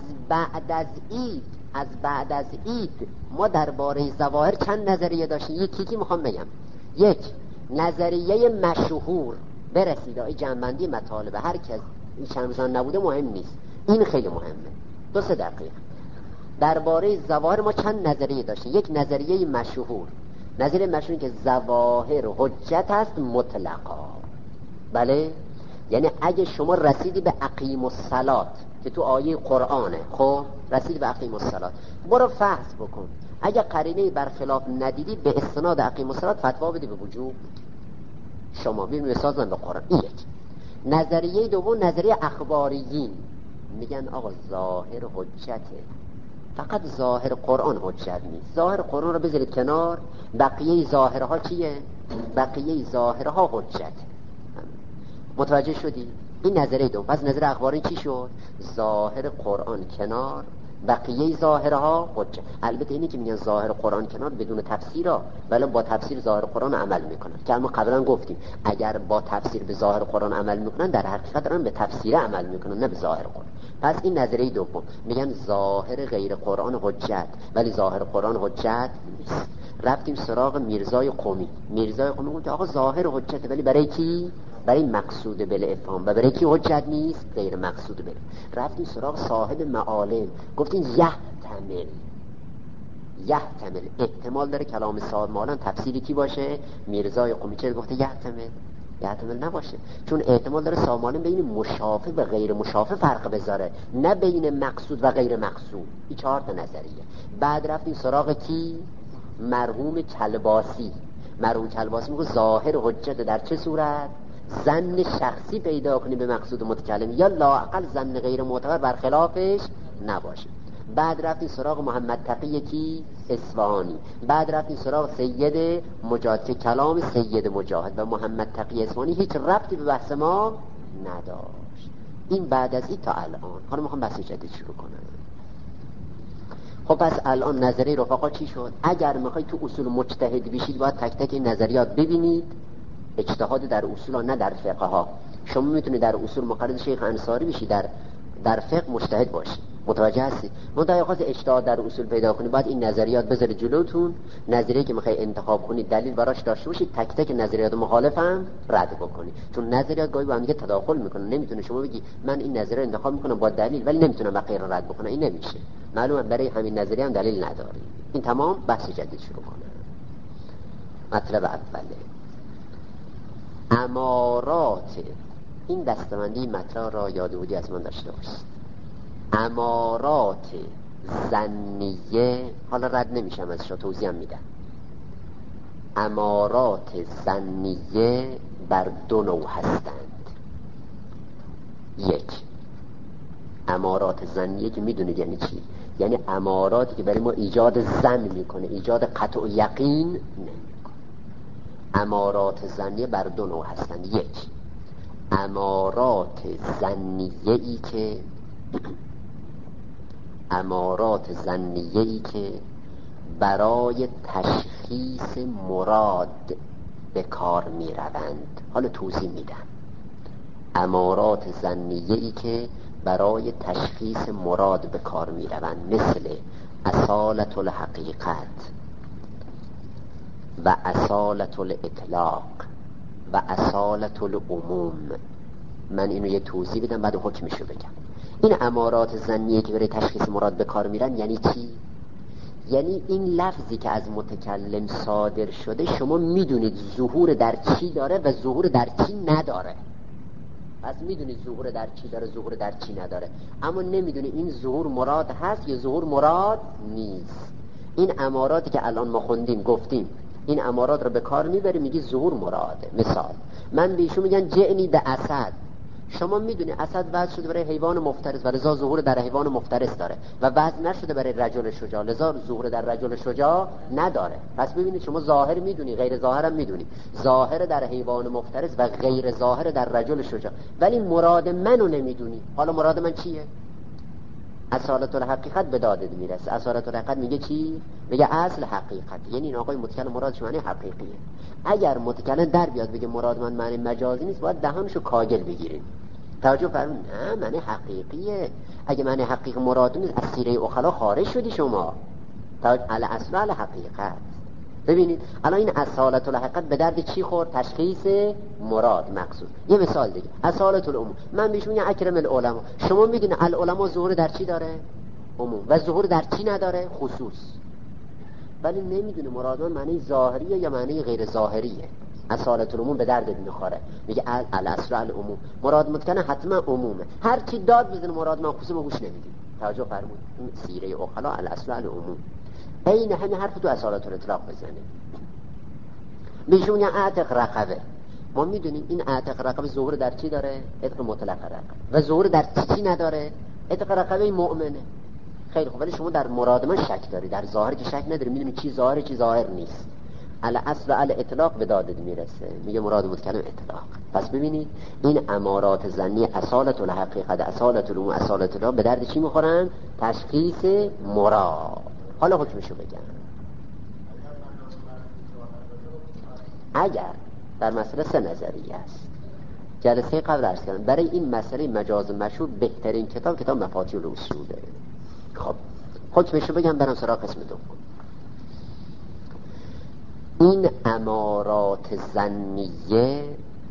بعد از عید ما درباره ظواهر چند نظریه داشتیم. یکی میخوام بگم. یک، نظریه مشهور برسید، این جنبندی مطالب هر کس این چند روزان نبوده مهم نیست، این خیلی مهمه. 2-3 دقیقه درباره ظواهر ما چند نظریه داشتیم. یک، نظریه مشهور. نظریه مشهور که ظواهر حجت است مطلقا. بله، یعنی اگه شما رسیدی به اقیم الصلات که تو آیه قرآنه، خب رسیدی به اقیم الصلات، برو فحص بکن، اگه قرینه برخلاف ندیدی به استناد اقیم الصلات فتوا بدی به وجوب. شما ببین مثال به قرآن. این یک. نظریه دوم، نظریه اخباریین، میگن آقا ظاهر حجته، فقط ظاهر قرآن حجت نیست. ظاهر قرآن رو بذارید کنار، بقیه ظاهرها چیه؟ بقیه ظاهرها حجت. متوجه شدی؟ این نظریه دوم. پس نظر اخباری چی شد؟ ظاهر قرآن کنار، بقیه ظاهرها حجت. البته اینی که میگن ظاهر قرآن کنار بدون تفسیرها، ولی با تفسیر ظاهر قرآن عمل میکنن، که ما قبلا گفتیم اگر با تفسیر به ظاهر قرآن عمل میکنن در حقیقت دارن به تفسیر عمل میکنن، نه به ظاهر قرآن. پس این نظریه دوم، میگن ظاهر غیر قرآن حجت ولی ظاهر قرآن حجت نیست. رفتیم سراغ میرزای قمی. میرزای قمی گفت آقا ظاهر حجته ولی برای کی؟ برای مقصود بالافهام. و برای کی حجت نیست؟ غیر مقصود بالافهام. رفتیم سراغ صاحب معالم، گفتیم یحتمل احتمال داره کلام صاحب معالم تفسیری کی باشه؟ میرزای قمی. چرا گفته یحتمل نباشه؟ چون احتمال داره صاحب معالم بین مشافه و غیر مشافه فرق بذاره، نه بین مقصود و غیر مقصود. این 4 تا نظریه. بعد رفتیم سراغ کی؟ مرحوم کلباسی. مرحوم کلباسی میگه ظاهر حجت در چه صورت؟ ظن شخصی پیدا کنی به مقصود متکلم، یا لااقل ظن غیر معتبر برخلافش نباشه. بعد رفتیم سراغ محمد تقی کی؟ اصفهانی. بعد رفتیم سراغ سید مجاهد که کلام سید مجاهد و محمد تقی اصفهانی هیچ ربطی به بحث ما نداشت. این بعد از این تا الان. حالا میخوام بحث جدید شروع کنم. خب پس الان نظریه رفقا چی شد؟ اگر میخوای تو اصول مجتهد بشید باید تک تک این نظریات ببینید. اجتهاد در اصول ها، نه در فقه ها. شما میتونید در اصول مقلد شیخ انصاری بشید، در فقه مجتهد باشید. متوجه هستید؟ منتها خاص اجتهاد در اصول پیدا کنید باید این نظریات بذارید جلوتون. نظریه که میخوای انتخاب کنید دلیل براش داشته باشید، تک تک نظریات مخالف هم رد بکنید، چون نظریات گاهی با هم دیگه تداخل میکنن. نمیتونه شما بگی من این نظریه انتخاب میکنم با دلیل ولی نمیتونم با غیر رد بکنم، این نمیشه. معلومه برای همین نظریه هم دلیل نداری. این تمام. بحث جدید شروع کنم. مطلب اوله امارات. این دستبندی مطلب را یاد بودی از من داشته باشید. امارات ظنیه، حالا رد نمیشم ازش، توضیح هم میدم. امارات ظنیه بر 2 نوع هستند. 1، امارات ظنیه که میدونید یعنی چی؟ یعنی اماراتی که برای ما ایجاد ظن میکنه، ایجاد قطع و یقین نمیکنه. امارات ظنیه بر دو نوع هستند. یک، امارات ظنیه‌ای که برای تشخیص مراد به کار می روند. حالا توضیح میدم. امارات ظنیه‌ای که برای تشخیص مراد به کار می روند، مثل اصالت الحقیقت و اصالت الاطلاق و اصالت العموم. من اینو یه توضیح بدم بعد حکمشو بگم. این امارات ظنیه که برای تشخیص مراد به کار میرن یعنی چی؟ یعنی این لفظی که از متکلم صادر شده شما میدونید ظهور در چی داره و ظهور در چی نداره. پس میدونید ظهور در چی داره، ظهور در چی نداره، اما نمیدونید این ظهور مراد هست یا ظهور مراد نیست. این اماراتی که الان ما خوندیم گفتیم این امارات رو به کار میبری، میگی ظهور مراده. مثال من به ایشون میگن جعنی به اسد، شما میدونی اسد وضع شده برای حیوان مفترس و لذا ظهور در حیوان مفترس داره و وضع نشده برای رجل شجاع، لذا ظهور در رجل شجاع نداره. پس ببینید شما ظاهر میدونی، غیر ظاهر هم میدونی، ظاهر در حیوان مفترس و غیر ظاهر در رجل شجاع، ولی مراد منو نمیدونی. حالا مراد من چیه؟ اصالت الحقیقت به دادت میرسه. اصالت الحقیقت میگه چی؟ میگه اصل حقیقت، یعنی این آقای متکلم مرادش معنی حقیقیه. اگر متکلم در بیاد بگه مراد من معنی مجازی نیست، باید دهانشو کاگل بگیریم. توجه فرمودید؟ نه معنی حقیقیه. اگه معنی حقیق مراد نیست از سیره اخلا خارج شدی شما. علی اصل علی حقیقت. ببینید الان این اصالت الحقیقت به درد چی خورد؟ تشخیص مراد مقصود. یه مثال دیگه، اصالت العموم. من بهش میگم اکرم العلماء، شما میدونید العلماء ظهور در چی داره؟ عموم. و ظهور در چی نداره؟ خصوص. ولی نمیدونه مراد من معنی ظاهریه یا معنی غیر ظاهریه. اصالت العموم به درد میخوره، میگه الاصل العموم، مراد متکنه حتما عمومه. هر چی داد بزنه مراد من خصوص گوش نمیدید. توجه فرمود؟ این سیره اخلا الاصل العموم. این همین حرف تو اصالت الاطلاق بزنه. بهشون یعنی اعتق رقبه. ما میدونیم این اعتق رقبه ظهور در چی داره؟ اعتق مطلق رقبه. و ظهور در چی نداره؟ اعتق رقبه مؤمنه. خیلی خوب، ولی شما در مراد من شک داری، در ظاهر که شک نداری، میدونی چی ظاهر چی ظاهر نیست. الاصل الاطلاق به دادت میرسه، میگه مراد متکلم اطلاق. پس ببینید این امارات ظنی اصالت الحقیقت، اصالت العموم، اصالت الاطلاق به درد چی میخورن؟ تشخیص مراد. حالا حکمشو بگم. اگر در مسئله سه نظریه است، جلسه قبل عرض کردم برای این مسئله مجاز مشهور بهترین کتاب مفاتیح الاصوله. خب حکمشو بگم برام سراغ قسم دوم. این امارات ظنیه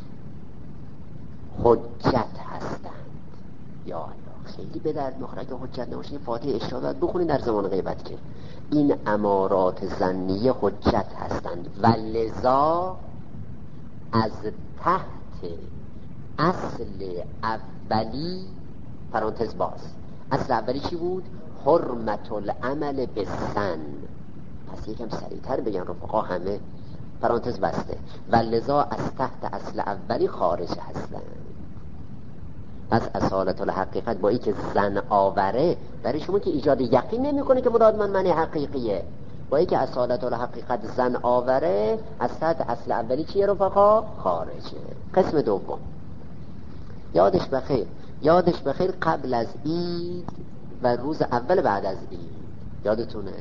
حجت هستند. یا الله، خیلی به درد میخوره اگه حجت نباشه. این فاتحه اشتباهات بخونید در زمان غیبت که این امارات ظنیه حجت هستند و لذا از تحت اصل اولی پرانتز باز. اصل اولی چی بود؟ حرمت العمل بالظن. پس یکم سریعتر بگن رفقا، همه پرانتز بسته. و لذا از تحت اصل اولی خارج هستن. پس اصالت الحقیقت با این که زن آوره برای شما که ایجاد یقین نمی کنه که مراد من معنی حقیقیه. با این که اصالت الحقیقت زن آوره از تحت اصل اولی چیه رفقا؟ خارجه. قسم دوم، یادش بخیر قبل از عید و روز اول بعد از عید، یادتونه؟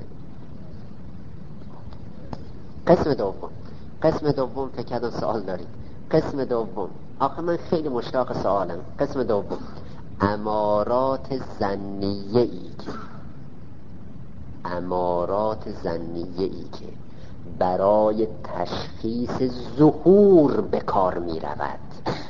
قسم دوم فکر کردم سوال دارید. قسم دوم، آخه من خیلی مشتاق سوالم. قسم دوم، امارات ظنیه‌ای که برای تشخیص ظهور به کار می رود.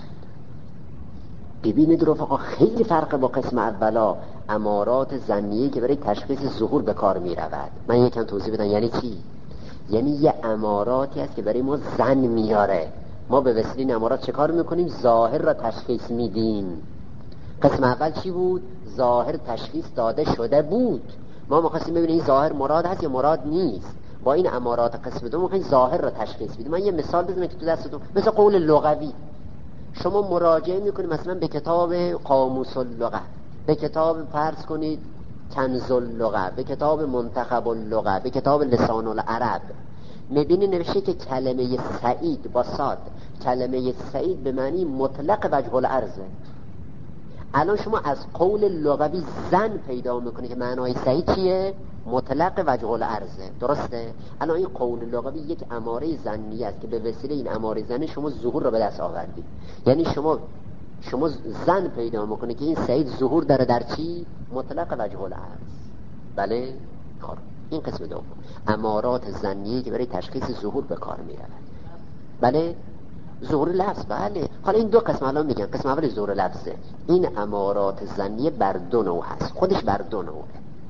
ببینید رفقا خیلی فرق با قسم اولا. امارات ظنیه‌ای که برای تشخیص ظهور به کار می رود، من یکم توضیح بدم یعنی چی؟ یعنی یه اماراتی هست که برای ما ظن میاره، ما به وسیله این امارات چه کار میکنیم؟ ظاهر را تشخیص میدیم. قسم اول چی بود؟ ظاهر تشخیص داده شده بود، ما می‌خواستیم ببینیم این ظاهر مراد هست یا مراد نیست. با این امارات قسم دوم می‌خوایم ظاهر را تشخیص بدیم. من یه مثال بزنم که تو دستتون، مثل قول لغوی شما مراجعه میکنید مثلا به کتاب قاموس اللغه، به کتاب فرض کنید کنز اللغه، به کتاب منتخب اللغه، به کتاب لسان العرب، میبینی نوشته که کلمه سعید با صاد، کلمه سعید به معنی مطلق وجه العرضه. الان شما از قول لغوی زن پیدا میکنه که معنای سعید چیه؟ مطلق وجه العرضه، درسته؟ الان این قول لغوی یک اماره زنی است که به وسیله این اماره زنی شما ظهور رو به دست آوردید. یعنی شما زن پیدا میکنه که این سعید ظهور داره در چی؟ مطلق وجه العرض. بله؟ خب این قسم دوم، امارات زنیه که برای تشخیص ظهور به کار میرود. بله؟ ظهور لفظ. بله. حالا این دو قسم الان میگم. قسم اول ظهور لفظه. این امارات زنیه بر دو نوع هست، خودش بر دو نوعه.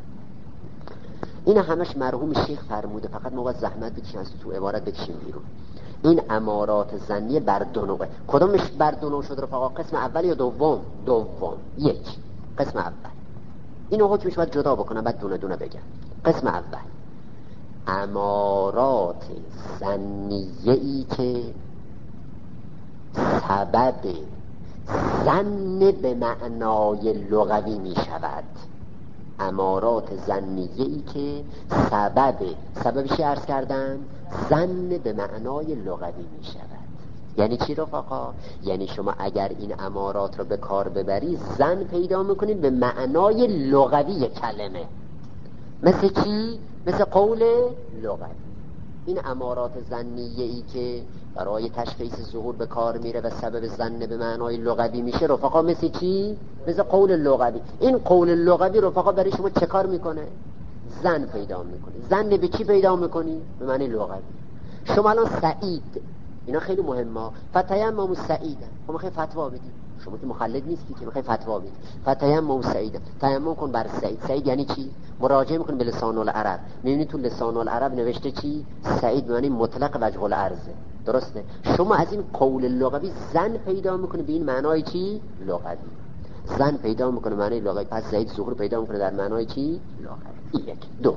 این همش مرحوم شیخ فرموده، فقط ما باید زحمت بکشیم از تو عبارت بکشیم بیرون. این امارات زنیه بر دو نوعه. کدومش بر دو نوع شده رفقا؟ قسم اول یا دوم؟ دوم. یک. قسم اول اینو حکمش باید جدا بکنم، بعد دونه دونه بگم. قسم اول امارات زنیه‌ای که سبب ظن به معنای لغوی می شود. امارات زنیه‌ای که سببش عرض کردم ظن به معنای لغوی می شود. یعنی چی رفقا؟ یعنی شما اگر این امارات رو به کار ببری ظن پیدا میکنید به معنای لغوی کلمه. مثل چی؟ مثل قول لغوی. این امارات ظنیه‌ای که برای تشخیص ظهور به کار میره و سبب ظن به معنای لغوی میشه رفقا، مثل چی؟ مثل قول لغوی. این قول لغوی رفقا برای شما چه کار میکنه؟ ظن پیدا میکنه. ظن به چی پیدا میکنی؟ به معنی لغوی. شما الان سعید، اینا خیلی مهمه. فتیمموا سعیدا، شما خیلی فتوا بدید. شما که مخلد نیستی که بخوای فتوا بدید. فتیمموا سعیدا، تیمم کن بر سعید. سعید یعنی چی؟ مراجعه میکنی به لسان العرب، میبینی تو لسان العرب نوشته چی؟ سعید یعنی مطلق وجه العرضه، درسته؟ شما از این قول لغوی ظن پیدا میکنی به این معنای چی؟ لغوی. ظن پیدا میکنه معنای لغوی، پس سعید ظهور پیدا میکنه در معنای چی؟ لغوی. یک. دو.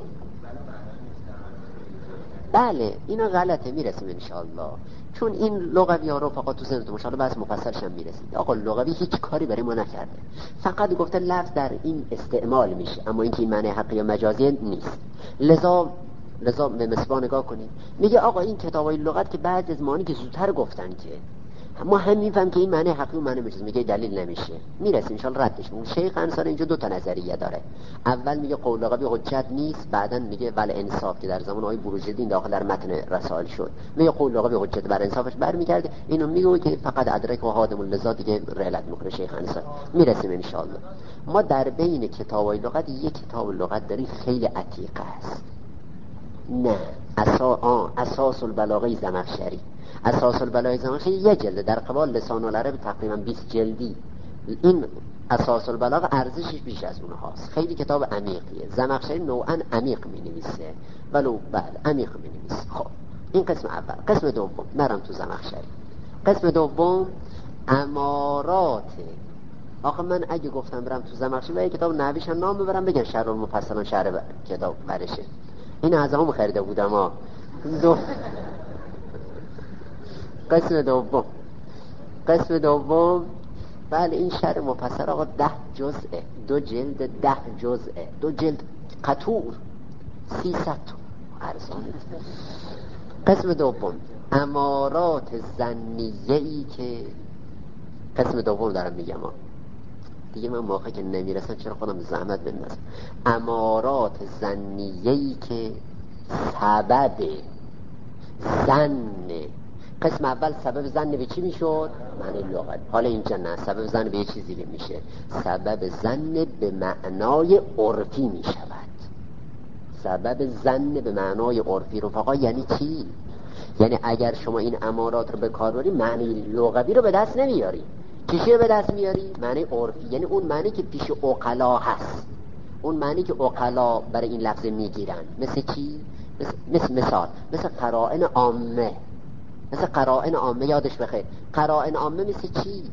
بله اینا غلطه، میرسیم انشاءالله. چون این لغوی ها رو فقط تو ذهنتون انشاءالله بس مفصلش هم میرسیم. آقا لغوی هیچ کاری برای ما نکرده، فقط گفته لفظ در این استعمال میشه، اما اینکه این معنی حقیقی یا مجازی نیست. لذا به مصباح نگاه کنید، میگه آقا این کتابای لغت که بعد از معنی که زودتر گفتن که ما هم میفهم که این معنی حقیقی و معنی مجازی، میگه دلیل نمیشه. میرسیم انشاءالله ردش میگه. شیخ انصاری اینجا دو تا نظریه داره. اول میگه قول لغوی حجت نیست، بعدن میگه ول انصاف که در زمان آقای بروجردی داخل در متن رسائل شد، میگه قول لغوی حجت بر انصافش برمیگرده. اینو میگه که فقط ادرک و حادم اللذات دیگه رعلت میکنه شیخ انصاری. میرسیم انشاءالله. ما در بین کتابای لغت یک کتاب لغت داریم خیلی عتیق است. نه اساس البلاغه زمخشری. اساس البلاغه زمخشری یک جلده، در قبال لسان العرب تقریبا 20 جلدی. این اساس البلاغه ارزشش بیش از اونهاست، خیلی کتاب عمیقیه. زمخشری نوعا عمیق می‌نویسه، ولو بله عمیق می‌نویسه. خب این قسم اول. قسم دوم نرم تو زمخشری. قسم دوم امارات. آخه من اگه گفتم برم تو زمخشری و یک کتاب نحویش هم نام ببرم بگن شرح المفصلان شرح کتاب برشه، این از همون خریده بودم ها. قسم دوم بله این شرح مفصل آقا 10 جزءه، 2 جلد 10 جزءه، 2 جلد قطور 300 ارزانه. قسم دوم امارات زنیه‌ای که قسم دوم دارم میگم ها دیگه، من موقعی که نمیرسم چرا خودم زحمت بندازم. امارات زنیه‌ای که سبب ظن. قسم اول سبب ظن به چی میشد؟ معنی لغت. حالا اینجا نه، سبب ظن به یه چیزی میشه. سبب ظن به معنای عرفی میشود. سبب ظن به معنای عرفی رفقا یعنی چی؟ یعنی اگر شما این امارات رو به کار بری معنی لغوی رو به دست نمیاری. چیزی رو به دست میاری؟ معنی عرفی، یعنی اون معنی که پیش عقلا هست، اون معنی که عقلا برای این لفظ میگیرن. مثل چی؟ مثل قرائن عامه. مثل قرائن عامه یادش بخیر. قرائن عامه مثل چی؟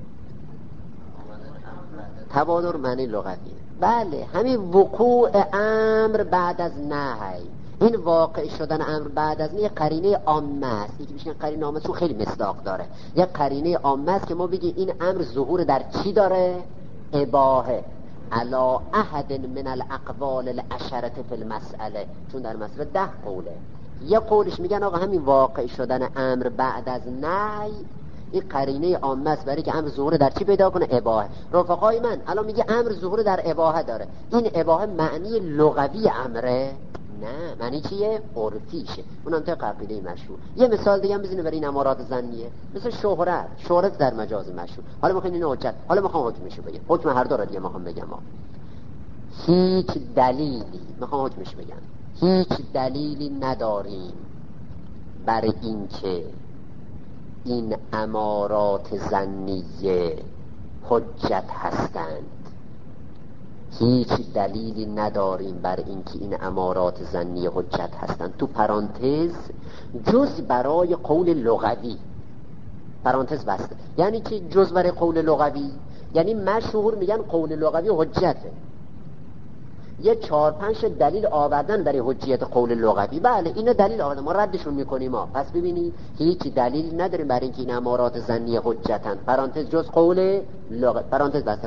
تبادر معنی لغوی. بله همین وقوع امر بعد از نهی. این واقع شدن امر بعد از یه قرینه عامه است. یکی میشه قرینه عامه چون خیلی مصداق داره. یه قرینه عامه است که ما بگیم این امر ظهور در چی داره؟ اباحه. علا احد من الاقوال العشرة فی المسئله، چون در مسئله 10 قوله. یه قولش میگن آقا همین واقع شدن امر بعد از نهی این قرینه عامه است برای که امر ظهور در چی پیدا کنه؟ اباحه. رفقای من الان میگه امر ظهور در اباحه داره، این اباحه معنی لغوی امره؟ نه، معنی چیه؟ عرفیشه. اونم تا قاعده مشهور. یه مثال دیگه هم بزنید برای این امارات ظنیه، مثل شهرت در مجاز مشهور. حالا میخوایم اینو حجت، حالا میخوام حکمشو بگم. حکم هر دو را دیگه میخوام بگم. هیچ دلیلی، میخوام حکمش بگم، هیچ دلیلی نداریم بر این که این امارات ظنیه حجت هستند. هیچ دلیلی نداریم بر اینکه این امارات ظنیه حجت هستند. تو پرانتز جز برای قول لغوی، پرانتز بسته. یعنی چی جز برای قول لغوی؟ یعنی مشهور میگن قول لغوی حجته، یه 4-5 دلیل آوردن برای حجیت قول لغوی. بله اینو دلیل آوردن، ما ردشون میکنیم. پس ببینید هیچ دلیل نداریم برای اینکه این امارات ظنیه حجتن، پرانتز جز قول لغوی، پرانتز بسته.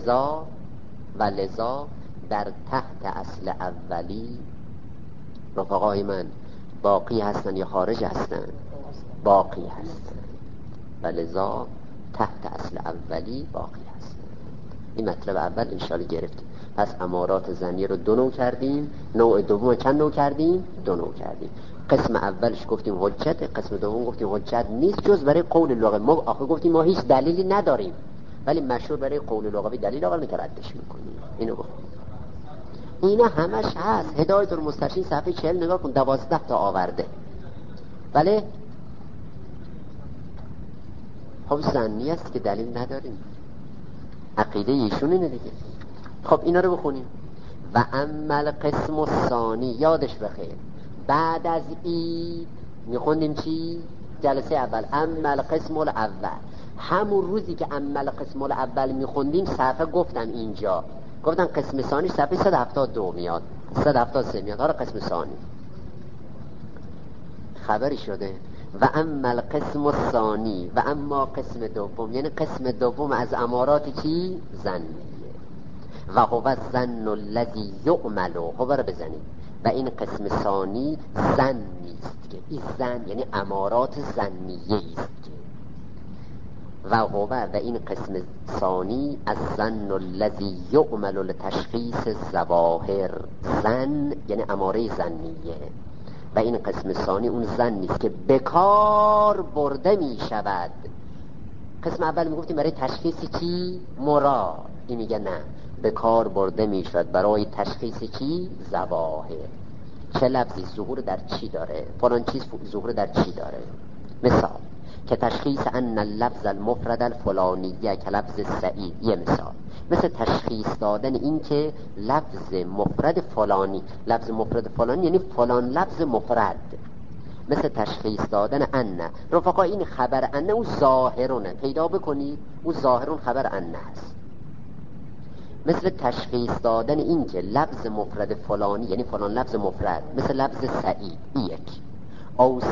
ولذا در تحت اصل اولی رفقای من باقی هستن یا خارج هستن؟ باقی هستن. ولذا تحت اصل اولی باقی هستن. این مطلب اول انشاءالله گرفتیم. پس امارات ظنیه رو 2 نوع کردیم. نوع دوم چند نوع کردیم؟ 2 نوع کردیم. قسم اولش گفتیم حجت، قسم دوم گفتیم حجت نیست جز برای قول لغوی. ما آخه گفتیم ما هیچ دلیلی نداریم، ولی مشهور برای قول لغوی دلیل آورد که ردش میکنیم. اینو گفتیم. اینا همش هست. هدایت المسترشدین صفحه 40 نگاه کن، 12 تا آورده. بله خب ظنی است که دلیل نداریم، عقیده ایشون اینه دیگه. خب اینا رو بخونیم. و اما القسم الثانی، یادش بخیر بعد از این میخوندیم چی؟ جلسه اول اما القسم الاول. همون روزی که اما القسم الاول میخوندیم صفحه گفتم اینجا، گفتم قسم ثانی صفحه 172 میاد، 173 میاد. حالا قسم ثانی خبری شده. و اما القسم الثانی، و اما قسم دوم، یعنی قسم دوم از امارات چی؟ ظنیه. و هو الظن الذی یعمل، هو رو بزنید. و این قسم ثانی ظن نیست که این ظن یعنی امارات ظنیه است که و هو و این قسم ثانی از ظن الذی یعمل لتشخیص الظواهر. ظن یعنی اماره ظنیه و این قسم ثانی اون ظن نیست که بکار برده می شود. قسم اول میگفتیم برای تشخیص چی؟ مراد. این میگه نه، به کار برده می شود برای تشخیص چی؟ ظواهر. چه لفظی ظهور در چی داره، فلان چیز ظهور در چی داره. مثال که تشخیص ان اللفظ المفرد الفلانیه که لفظ سعید. یه مثال مثل تشخیص دادن این که لفظ مفرد فلانی، لفظ مفرد فلانی یعنی فلان لفظ مفرد. مثل تشخیص دادن ان. رفقا این خبر ان او ظاهرونه، پیدا بکنید او ظاهرون خبر ان هست. مثل تشخیص دادن این که لفظ مفرد فلانی یعنی فلان لفظ مفرد، مثل لفظ سعید. یک او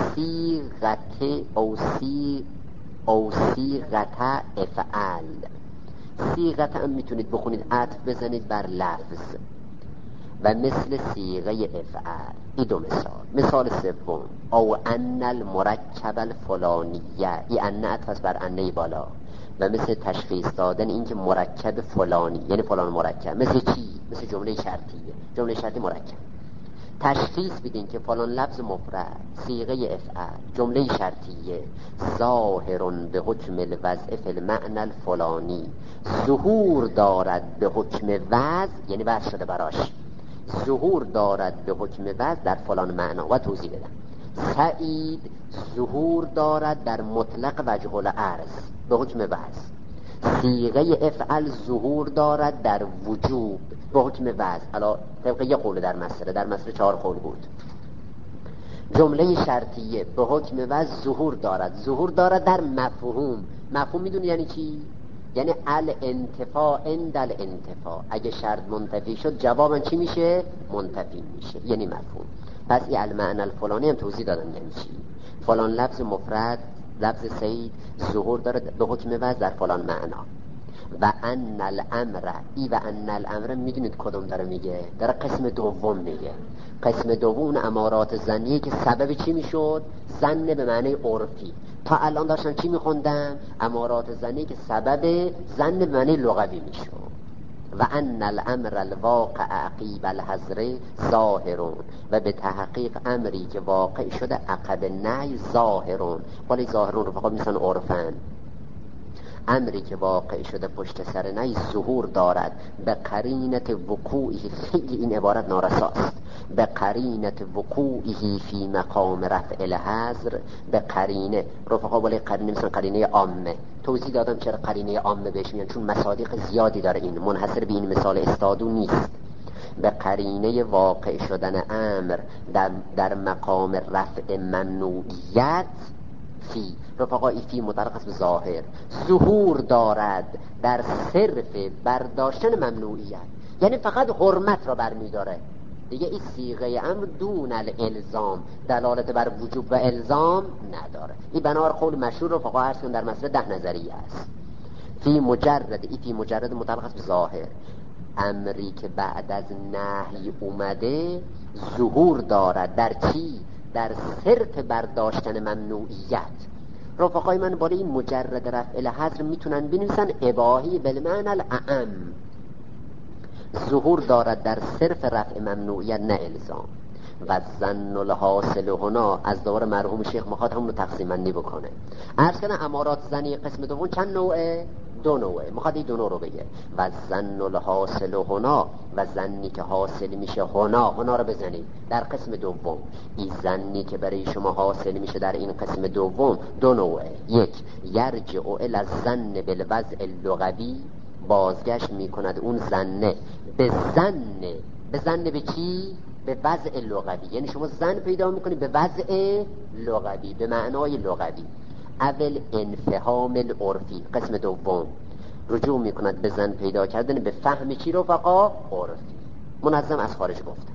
صیغت افعال. صیغت هم میتونید بخونید عطف بزنید بر لفظ و مثل صیغه افعال. این 2 مثال. مثال سوم او ان المرکب الفلانیه، این ان عطف بر انه بالا و مثل تشخیص دادن این که مرکب فلانی یعنی فلان مرکب. مثل چی؟ مثل جمله شرطیه، جمله شرطی مرکب. تشخیص بدین که فلان لفظ مفرد، صیغه افعال، جمله شرطیه ظاهر به حکم الوضع فی المعنى الفلانی، ظهور دارد به حکم وضع یعنی وضع شده براش، ظهور دارد به حکم وضع در فلان معنا. و توضیح بدم. سعید ظهور دارد در مطلق وجه العرض به حکم وضع. صیغه افعل ظهور دارد در وجوب به حکم وضع. حالا طبق یه قول در مسئله 4 قول بود. جمله شرطیه به حکم وضع ظهور دارد در مفهوم. مفهوم میدونی یعنی چی؟ یعنی الانتفاع عند الانتفاع. اگه شرط منتفی شد جوابا چی میشه؟ منتفی میشه، یعنی مفهوم. پس این المعنى الفلانی هم توضیح دادن یعنی چی. فلان لفظ مفرد، لفظ سعید ظهور داره به حکم وضع در فلان معنا. و ان الامر ای و ان الامر میدونید کدوم داره میگه؟ داره قسم دوم میگه. قسم دوم امارات ظنیه که سبب چی میشد؟ ظن به معنی عرفی. تا الان داشتن چی میخوندم؟ امارات ظنیه که سبب ظن به معنی لغوی میشد. و ان الامر الواقع عقیب الحظر ظاهرون، و به تحقیق امری که واقع شده عقب نهی ظاهرون. ولی ظاهرون رو فقط میسن عرفن. امری که واقع شده پشت سر نهی ظهور دارد به قرینت وقوعی. خیلی این عبارت نارساست. به قرینت وقوعی فی مقام رفع الحظر. به قرینه رفقا ولی قرینه مثلا قرینه عامه. توضیح دادم چرا قرینه عامه بهش میگن، چون مصادیق زیادی داره، این منحصر به این مثال استادو نیست. به قرینه واقع شدن امر در مقام رفع ممنوعیت فی. رفقا ای فی متعلق است به ظاهر. ظهور دارد در صرف برداشتن ممنوعیت، یعنی فقط حرمت را برمیداره دیگه. این صیغه امر دون الالزام دلالت بر وجوب و الزام نداره. این بنار قول مشهور رو فقط عرض کنم در مسئله 10 نظریه است. فی مجرد، ای فی مجرد متعلق است به ظاهر. امری که بعد از نهی اومده ظهور دارد در چی؟ در صرف برداشتن ممنوعیت. رفقای من برای این مجرد رفع الحظر میتونن بنویسن اباحی بالمعنی الاعم. ظهور دارد در صرف رفع ممنوعیت نه الزام. و ظن الحاصل هنا از دور مرحوم شیخ مخاط همون رو تقسیم بندی بکنه. عرض کنه امارات ظنی قسم دوم چند نوعه؟ 2 نوعه. میخواد این 2 نوع رو بگه. و ظن الحاصل هنا، و ظنی که حاصل میشه هنا رو بزنید در قسم دوم. این ظنی که برای شما حاصل میشه در این قسم دوم 2 نوعه. 1 یرجع الی الظن بالوضع اللغوی، بازگشت میکند اون ظنه به ظن به چی؟ به وضع لغوی. یعنی شما ظن پیدا میکنید به وضع لغوی، به معنای لغوی. اول انفهام العرفی، قسم دوم رجوع میکند به ظن پیدا کردن به فهم چی رفقا؟ عرفی. منظم از خارج گفتم.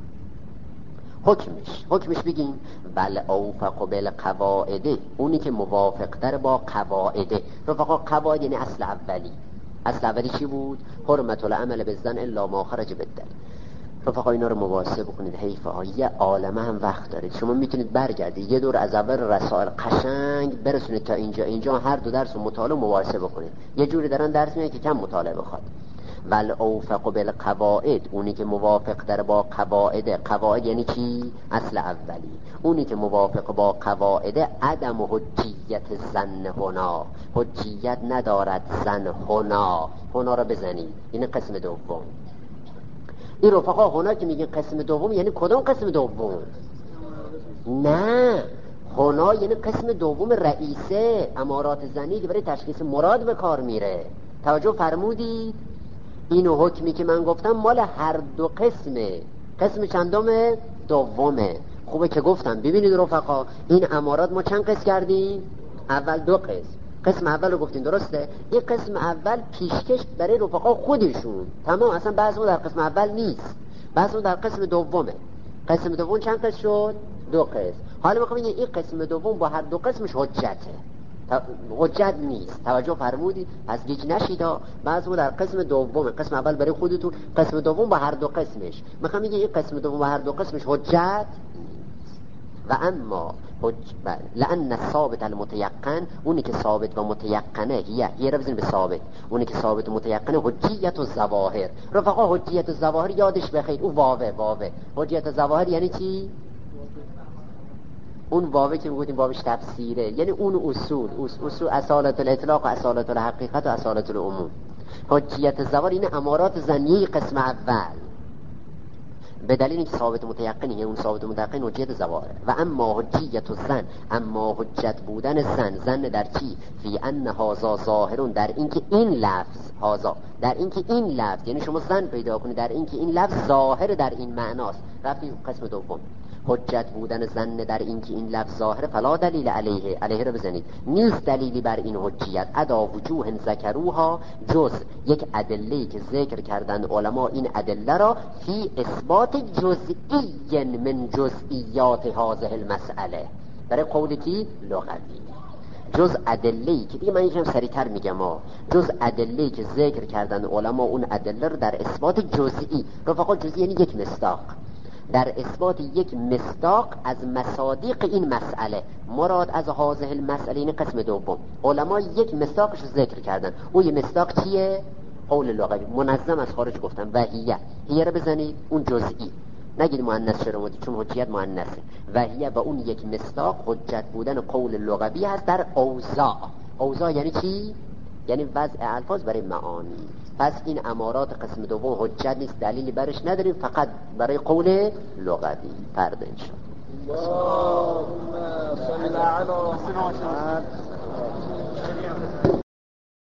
حکمش بگیم بل اوفق بالقواعد، اونی که موافق در با قواعد. رفقا قواعد یعنی اصل اولی چی بود؟ حرمت العمل بالظن الا ما خرج بالدلیل. رفقا اینا رو مواظب بکنید. حیفه ها یه عالمه هم وقت دارید. شما میتونید برگردید یه دور از اول رسائل قشنگ برسونید تا اینجا هر 2 درس رو مطالعه مواظب بکنید. یه جوری دارن درس میگن که کم مطالعه بخواد. ول اوفق بالقواعد، اونی که موافق در با قواعد یعنی چی؟ اصل اولی. اونی که موافق با قواعد عدم حجیت ظن هنا، حجیت ندارد ظن هنا رو بزنید. این قسم دوم. این رفقا هنا که میگن قسم دوم یعنی کدوم قسم دوم؟ نه، هنا یعنی قسم دوم رئیسه. امارات ظنی که برای تشخیص مراد به کار میره. توجه فرمودید؟ اینو حکمی که من گفتم مال هر 2 قسمه. قسم چندمه؟ دومه. خوبه که گفتم. ببینید رفقا این امارات ما چند قسم کردیم؟ اول 2 قسم اول رو گفتیم، درسته؟ این قسم اول پیشکش برای رفقا خودشون. تمام، اصلا بحث ما در قسم اول نیست، بحث ما در قسم دومه. قسم دوم چند قسم شد؟ 2 قسم. حالا میخوام بگم این قسم دوم با هر 2 قسمش حجت نیست. توجه فرمودید؟ پس گیج نشیدا. بحث ما در قسم دومه. قسم اول برای خودتون، قسم دوم با هر 2 قسمش. میخوام بگم این قسم دوم با هر 2 قسمش حجت و اما لأن ثابت المتيقن، اونی که ثابت و متيقنه یه رو بزنید به ثابت. اونی که ثابت و متيقنه حجیت الظواهر. رفقا حجیت الظواهر یادش بخیر، او واوه. حجیت الظواهر یعنی چی؟ اون واوه که میگفتیم واوش تفسیره، یعنی اون اصول اصالت الاطلاق و اصالت الحقیقت و اصالت العموم. حجیت الظواهر این امارات ظنی قسم اول، به دلیل اینکه ثابت متيقنه، اون ثابت متيقن حجیت ظواهر. و اما حجیت الظن، اما حجت بودن ظن در چی؟ فی ان هذا ظاهرون، در اینکه این لفظ هذا، در اینکه این لفظ، یعنی شما ظن پیدا کنید در اینکه این لفظ ظاهر در این معناست. رفتیم قسم دوم. حجت بودن ظن در اینکه این لفظ ظاهر، فلا دلیل علیه رو بزنید. نیست دلیلی بر این حجیت. ادا وجوه ذکروها، جز یک ادله‌ای که ذکر کردن علما این ادله را فی اثبات جزئی من جزئیات هذه المسئله، برای قولی که لغوی، جز ادله‌ای که دیگه من یکم سریعتر میگم جز ادله‌ای که ذکر کردن علما اون ادله رو در اثبات جزئی، رفقا جزئی یعنی یک مصداق، در اثبات یک مصداق از مصادیق این مسئله، مراد از هذه المسئله این قسم دوم، علما یک مصداقش رو ذکر کردن. اون یه مصداق چیه؟ قول لغوی منظم از خارج گفتن و هیه رو بزنید اون جزئی، نگید مؤنث چرا مودی، چون حجیت مؤنثه. و هیه و اون یک مصداق حجت بودن قول لغوی هست در اوضاع. اوضاع یعنی چی؟ یعنی وضع الفاظ برای معانی. پس این امارات قسم دوم حجت نیست، دلیلی برش نداریم، فقط برای قول لغوی. فرد انشاءالله. اللهم صل على محمد.